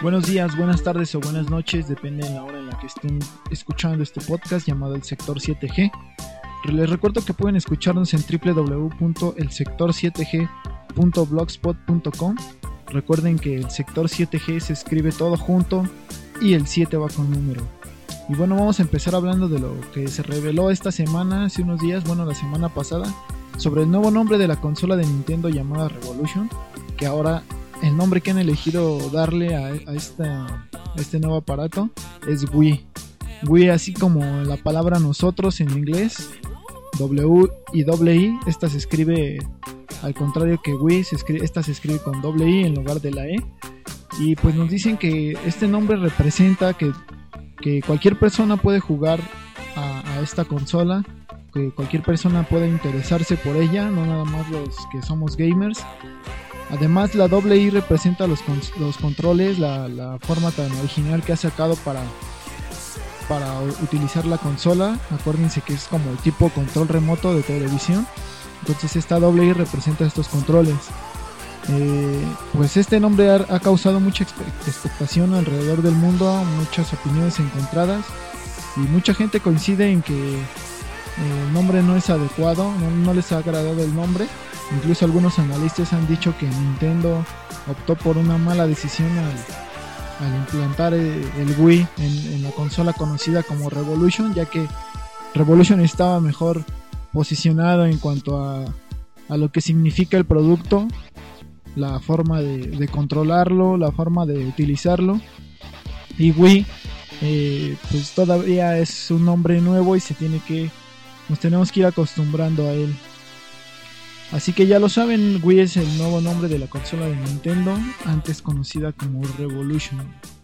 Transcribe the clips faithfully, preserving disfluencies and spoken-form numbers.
Buenos días, buenas tardes o buenas noches, depende de la hora en la que estén escuchando este podcast llamado El Sector siete G. Les recuerdo que pueden escucharnos en doble u doble u doble u punto el sector siete g punto blogspot punto com. Recuerden que el Sector siete G se escribe todo junto y el siete va con número. Y bueno, vamos a empezar hablando de lo que se reveló esta semana, hace unos días, bueno, la semana pasada, sobre el nuevo nombre de la consola de Nintendo llamada Revolution, que ahora el nombre que han elegido darle a, a, esta, a este nuevo aparato es Wii. Wii, así como la palabra nosotros en inglés, W y doble I, esta se escribe al contrario que Wii, se escribe, esta se escribe con doble I en lugar de la E. Y pues nos dicen que este nombre representa que, que cualquier persona puede jugar a, a esta consola, que cualquier persona puede interesarse por ella, no nada más los que somos gamers. Además, la doble I representa los, con, los controles, la, la forma tan original que ha sacado para, para utilizar la consola. Acuérdense que es como el tipo control remoto de televisión. Entonces esta doble I representa estos controles. Eh, pues este nombre ha, ha causado mucha expectación alrededor del mundo, muchas opiniones encontradas. Y mucha gente coincide en que el nombre no es adecuado, no, no les ha agradado el nombre. Incluso algunos analistas han dicho que Nintendo optó por una mala decisión al, al implantar el, el Wii en, en la consola conocida como Revolution, ya que Revolution estaba mejor posicionado en cuanto a, a lo que significa el producto, la forma de, de controlarlo, la forma de utilizarlo. Y Wii eh, pues todavía es un nombre nuevo y se tiene que, nos tenemos que ir acostumbrando a él. Así que ya lo saben, Wii es el nuevo nombre de la consola de Nintendo, antes conocida como Revolution.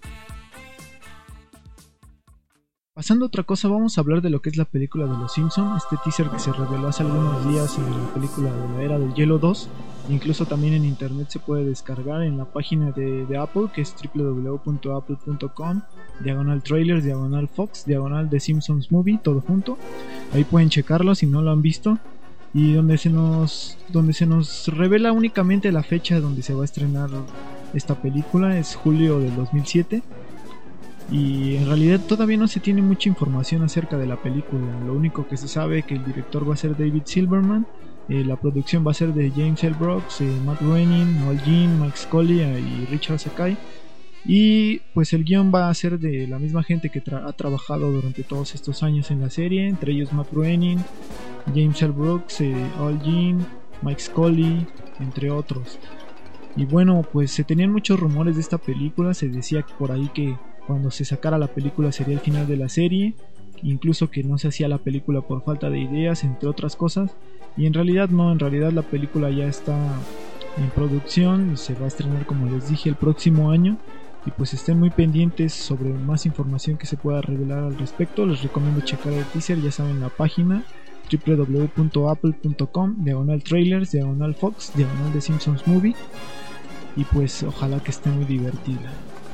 Pasando a otra cosa, vamos a hablar de lo que es la película de Los Simpsons, este teaser que se reveló hace algunos días en la película de la Era del Hielo dos. Incluso también en internet se puede descargar en la página de, de Apple, que es doble u doble u doble u punto apple punto com, diagonal trailers, diagonal Fox, diagonal The Simpsons Movie, todo junto. Ahí pueden checarlo si no lo han visto. Y donde se nos donde se nos revela únicamente la fecha donde se va a estrenar esta película, es julio del dos mil siete. Y en realidad todavía no se tiene mucha información acerca de la película. Lo único que se sabe es que el director va a ser David Silverman, eh, la producción va a ser de James L. Brooks, eh, Matt Groening, Noel Jean, Mike Scully y Richard Sakai. Y pues el guión va a ser de la misma gente que tra- ha trabajado durante todos estos años en la serie, entre ellos Matt Groening, James L. Brooks, eh, Noel Jean, Mike Scully, entre otros. Y bueno, pues se tenían muchos rumores de esta película, se decía por ahí que cuando se sacara la película sería el final de la serie, incluso que no se hacía la película por falta de ideas, entre otras cosas. Y en realidad no, en realidad la película ya está en producción, se va a estrenar como les dije el próximo año. Y pues estén muy pendientes sobre más información que se pueda revelar al respecto. Les recomiendo checar el teaser, ya saben, la página doble u doble u doble u punto apple punto com, diagonal trailers, diagonal Fox, diagonal The Simpsons Movie. Y pues ojalá que esté muy divertida.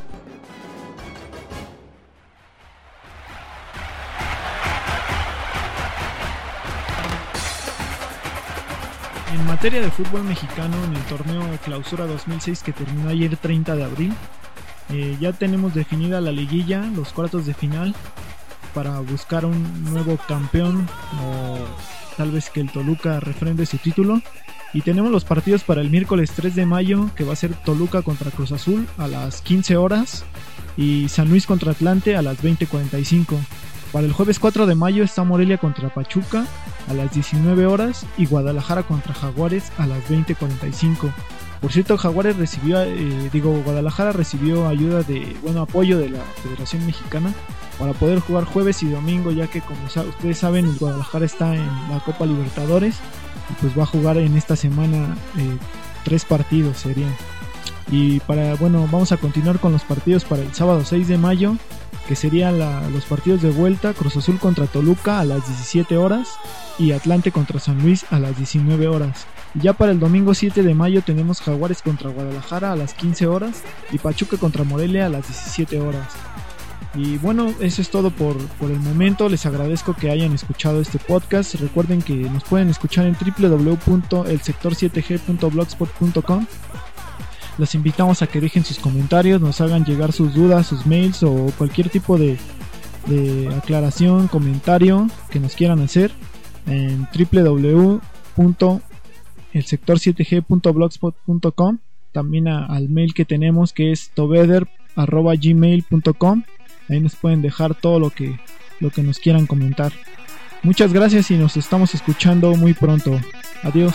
En materia de fútbol mexicano, en el torneo Clausura dos mil seis que terminó ayer treinta de abril, eh, ya tenemos definida la liguilla, los cuartos de final, para buscar un nuevo campeón o tal vez que el Toluca refrende su título. Y tenemos los partidos para el miércoles tres de mayo, que va a ser Toluca contra Cruz Azul a las quince horas y San Luis contra Atlante a las veinte cuarenta y cinco. Para el jueves cuatro de mayo está Morelia contra Pachuca a las diecinueve horas y Guadalajara contra Jaguares a las veinte cuarenta y cinco. Por cierto, Jaguares recibió, eh, digo, Guadalajara recibió ayuda de, bueno, apoyo de la Federación Mexicana para poder jugar jueves y domingo, ya que como sa- ustedes saben, el Guadalajara está en la Copa Libertadores y pues va a jugar en esta semana eh, tres partidos serían. Y para, bueno, vamos a continuar con los partidos para el sábado seis de mayo, que serían la, los partidos de vuelta: Cruz Azul contra Toluca a las diecisiete horas y Atlante contra San Luis a las diecinueve horas. Y ya para el domingo siete de mayo tenemos Jaguares contra Guadalajara a las quince horas y Pachuca contra Morelia a las diecisiete horas. Y bueno, eso es todo por, por el momento. Les agradezco que hayan escuchado este podcast. Recuerden que nos pueden escuchar en doble u doble u doble u punto el sector siete g punto blogspot punto com. Los invitamos a que dejen sus comentarios, nos hagan llegar sus dudas, sus mails o cualquier tipo de, de aclaración, comentario que nos quieran hacer en doble u doble u doble u punto el sector siete ge punto blogspot punto com, también a, al mail que tenemos, que es together arroba gmail punto com. Ahí nos pueden dejar todo lo que, lo que nos quieran comentar. Muchas gracias y nos estamos escuchando muy pronto. Adiós.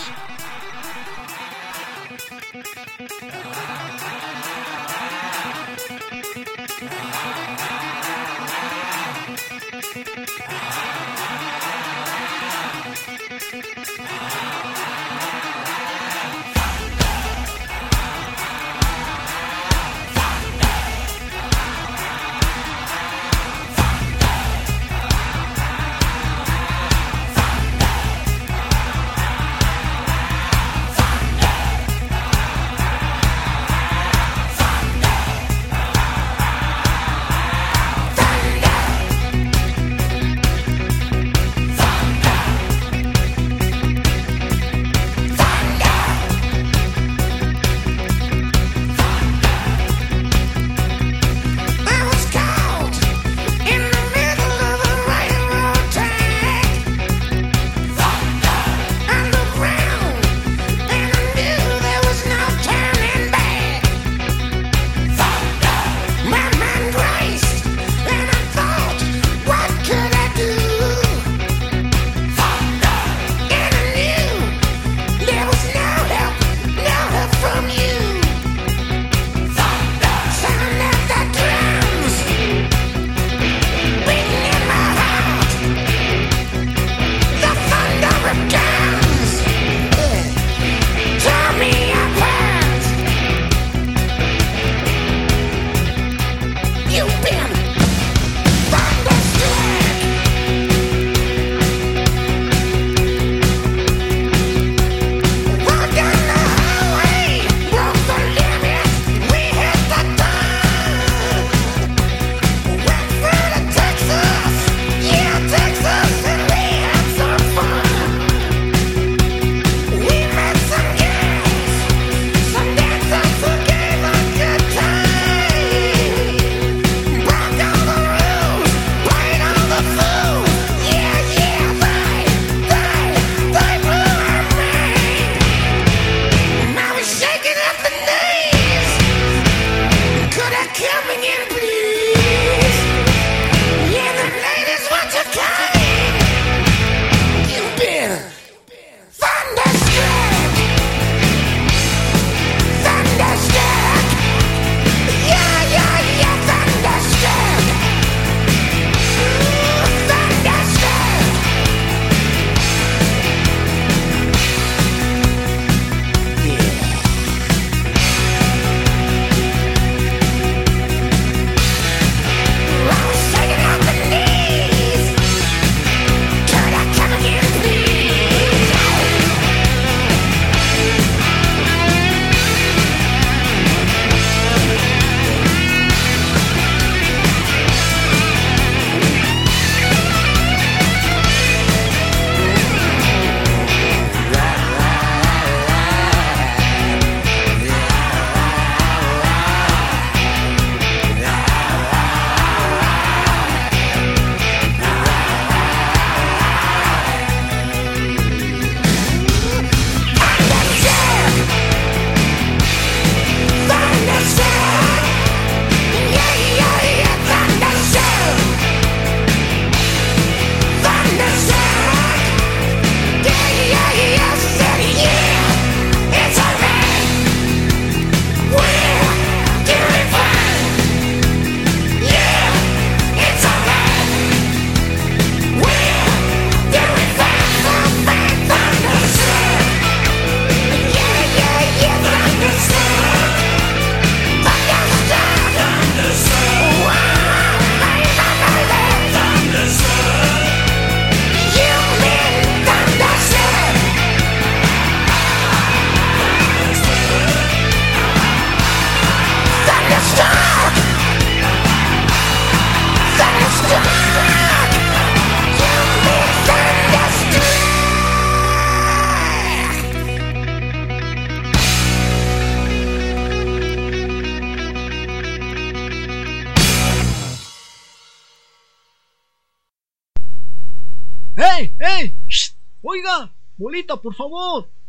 ¡Ey! ¡Ey! ¡Shh! Oiga, bolita, por favor.